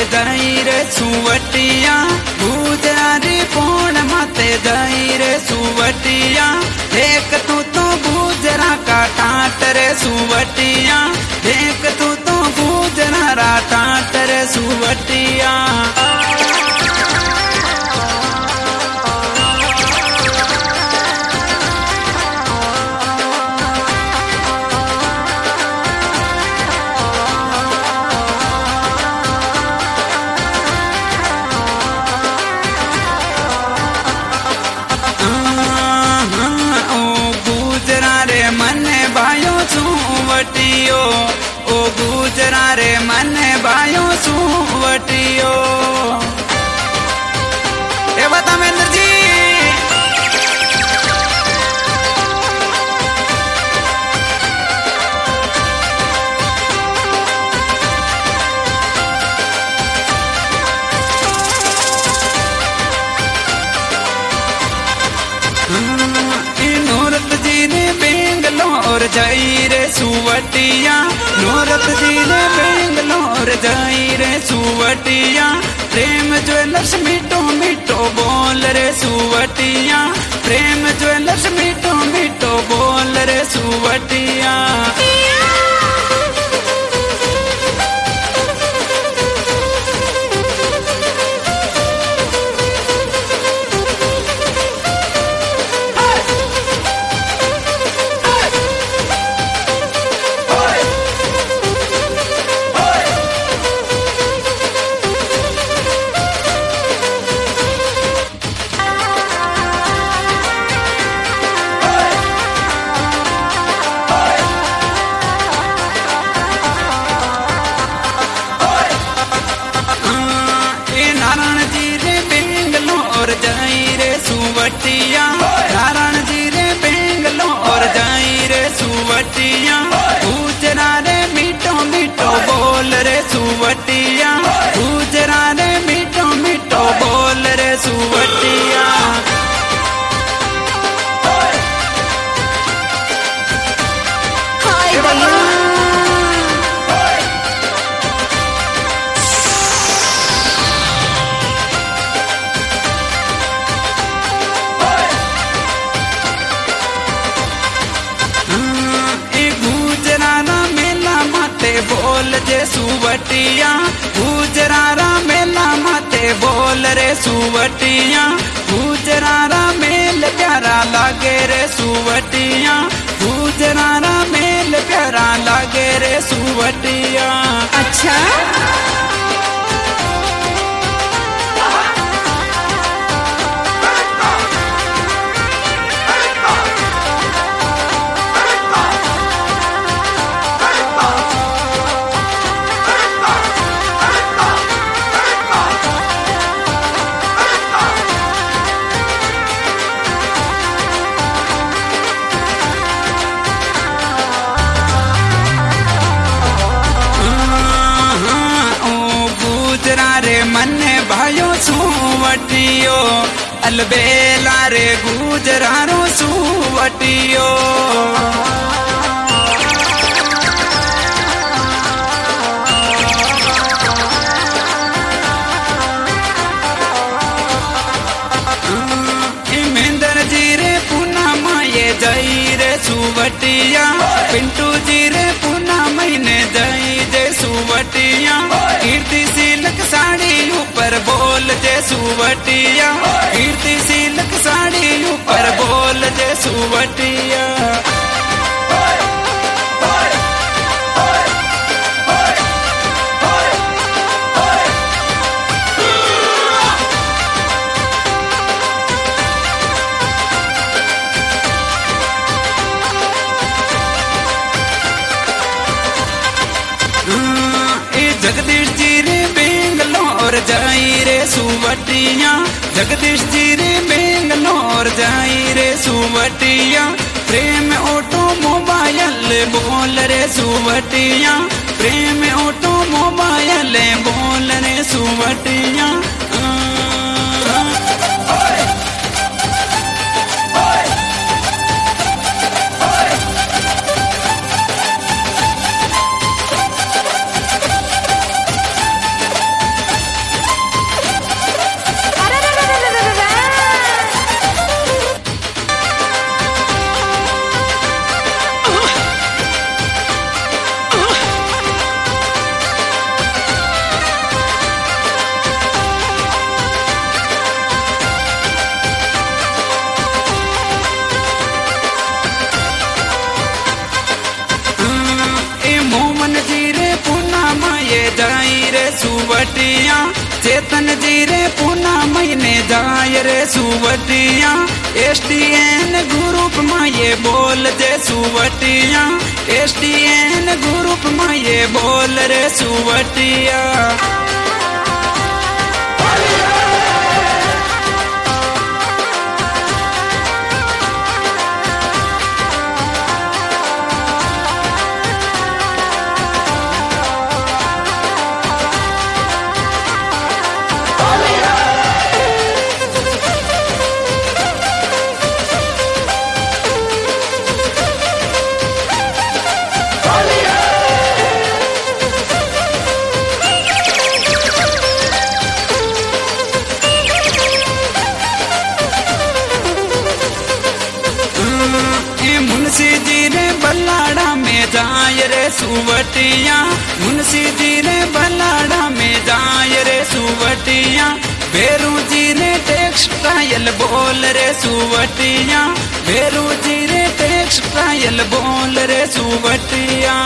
जाई रे सुवटिया गुजरारी पोण माते जाई रे सुवटिया देख तू तो गुजरा का टाट रे सुवटिया देख तू तो गुजरा रा टाट रे सुवटिया सुवटियो ओ गुजरा रे मने भायो सुवटियो ए बता महेंद्र जी नूरत जी ने बेंगलोर जाई रे सुवटिया नूरत जी ने बेंगलोर जाई रे सुवटिया प्रेम ज्वेलर्स मीठो मीठो बोल रे सुवटिया प्रेम ज्वेलर्स मीठो मीठो बोल रे सुवटिया सुवटिया नारायण जी रे बेंगलोर जाई रे सुवटिया गुजरा रे मीठो मीठो बोल रे सुवटिया गुजरा रे मीठो मीठो बोल रे सुवटिया बोल जे सुवटिया गुजरारा मेला माते बोल रे सुवटिया गुजरारा मेल प्यारा लागे रे सुवटिया गुजरारा मेल प्यारा लागे रे सुवटिया अच्छा रे मने भायो सुवटियो अलबेला रे गुजरारो सुवटियो महेंद्र जी रे पुना माये जाई रे सुवटिया पिंटू जी रे पुना महीने जाई जे सुवटिया कीर्ति सिल्क साड़ी ऊपर बोल जे सुवटिया कीर्ति सिल्क साड़ी ऊपर बोल जे सुवटिया जगदीश जी रे बेंगलोर जाई रे सुवटिया जगदीश जी रे बेंगलोर जाई रे सुवटिया प्रेम ऑटो मोबाइल बोल रे सुवटिया प्रेम ऑटो मोबाइल बोल रे सुवटिया सुवटिया चेतन जी रे पूना महीने जाय रे सुवटिया STN ग्रुप में ये बोल दे सुवटिया STN ग्रुप में ये बोल रे सुवटिया मुंशी जी रे बल्लाड़ा में जाय रे सुवटिया मुंशी जी रे बल्लाड़ा में जाय रे सुवटिया भेरू जी रे टेक्सटाइल बोल रे सुवटिया भेरू जी रे टेक्सटाइल बोल रे सुवटिया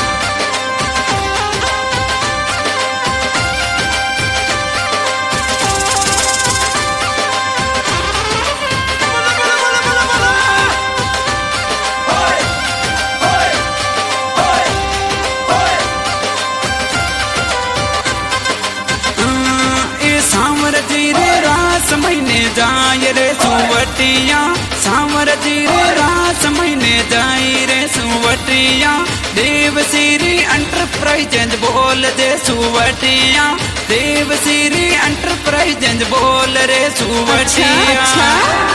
महीने जाय रे सुवटिया सांवर जी रे रास महीने जाय रे सुवटिया देव श्री एंटरप्राइजेज बोल दे सुवटिया देव श्री एंटरप्राइजेज बोल रे सुवटिया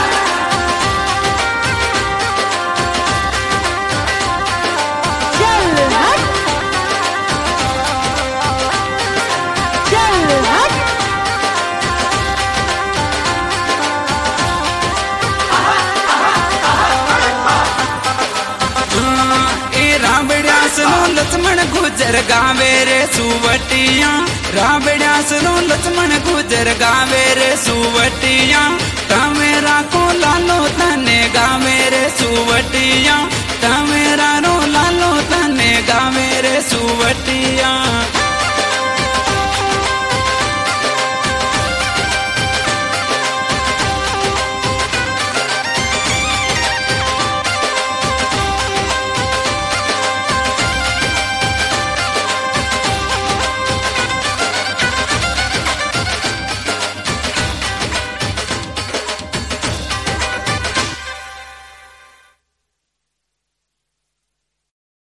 लक्ष्मण गुजर गावे रे सुवटिया रावड़ा सुनो लक्ष्मण गुजर गावे रे सुवटिया तमेरा को लालो तने गावे रे सुवटिया तमेरा रो लालो तने गावे रे सुवटिया।